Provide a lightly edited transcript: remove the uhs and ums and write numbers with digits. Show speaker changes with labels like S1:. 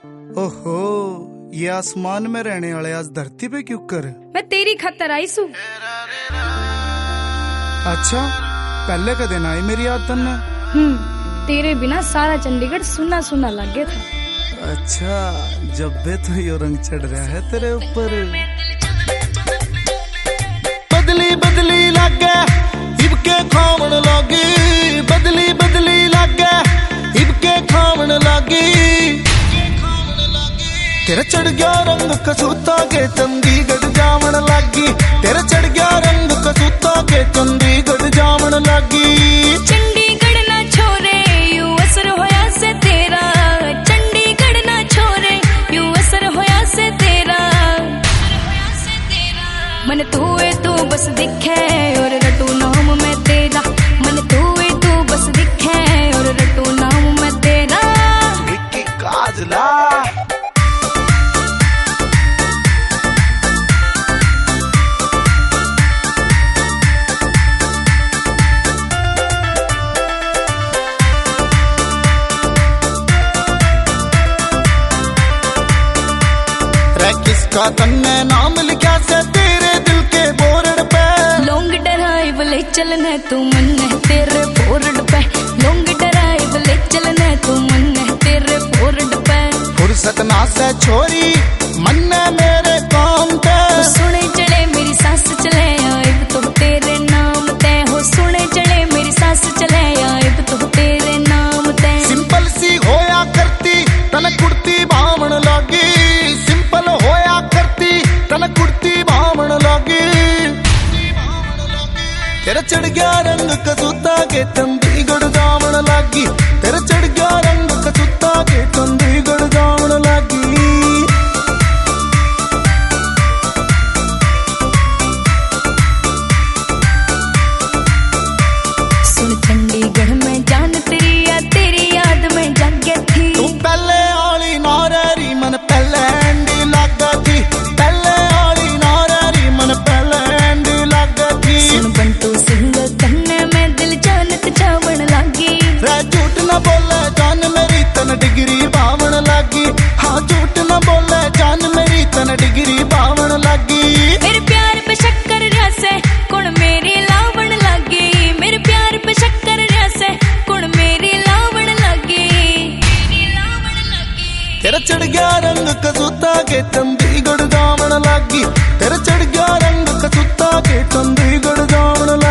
S1: ओहो, ये आसमान में रहने वाले आज धरती पे क्यों कर?
S2: मैं तेरी खातर आई सू।
S1: अच्छा, पहले का दिन आई मेरी याद तन्ने।
S2: तेरे बिना सारा चंडीगढ़ सुना सुना लग गया था।
S1: अच्छा, जब बे तो यो रंग चढ़ रहा है तेरे ऊपर। बदली बदली लग गया इबके खावन लगी, बदली बदली लग गया इबके खावन लगी। तेरा चढ़ गया रंग कसूता के चंडीगढ़ जावन लगी, तेरा चढ़ गया रंग कसूता के चंडीगढ़ जावन लगी।
S2: चंडीगढ़ ना छोरे यू असर होया से तेरा, चंडीगढ़ ना छोरे यू असर होया से तेरा। मन तू है तू बस दिखे और रटू नाम मैं तेरा, मन तू है तू बस दिखे और रटू नाम मैं तेरा।
S1: विक्की काजला किसका तन्ने नाम लिखा से तेरे दिल के बोर्ड पे।
S2: लॉन्ग ड्राइव ले चलने तू मन है तेरे बोर्ड पे, लॉन्ग ड्राइव ले चलने तू मन है तेरे बोर्ड पे।
S1: फुर्सत ना से छोरी मन मेरे काम पे,
S2: सुने चले मेरी सांस चले आइब तो तेरे नाम ते हो, सुने चले मेरी सांस चले आइब तो तेरे नाम ते।
S1: सिंपल सी होया करती तन कुर्ती बावण लगी, सिंपल होया करती तन कुर्ती बावण लगी। तेरा चढ़ गया रंग कसूता के चंडीगढ़ जावण लगी, तेरा चढ़ गया रंग कसूता के चंडीगढ़ जावण लगी।
S2: सुन चंडीगढ़ में जान तेरी याद में जागे थी।
S1: तू पहले आली नारी मन पहले एंडी लगा थी, पहले आली नारी मन पहले एंडी लगा थी।
S2: सुन बंटू सिंह कन्ने में दिल जानत जावण लागी,
S1: रे झूठ न बोले जान मेरी तन डिग्री बावण लगी। हाँ झूठ न बोले जान मेरी तन डिग्री बावण लगी।
S2: मेरे प्यार पे शक्कर जैसे कुण मेरी लावण लगी, मेरे प्यार पे शक्कर जैसे कुण मेरी लावण लगी।
S1: तेरा चढ़ गया रंग कसूता के चंडीगढ़ जावण लगी, तेरा चढ़ गया रंग कसूता के चंडीगढ़ जावण लगी।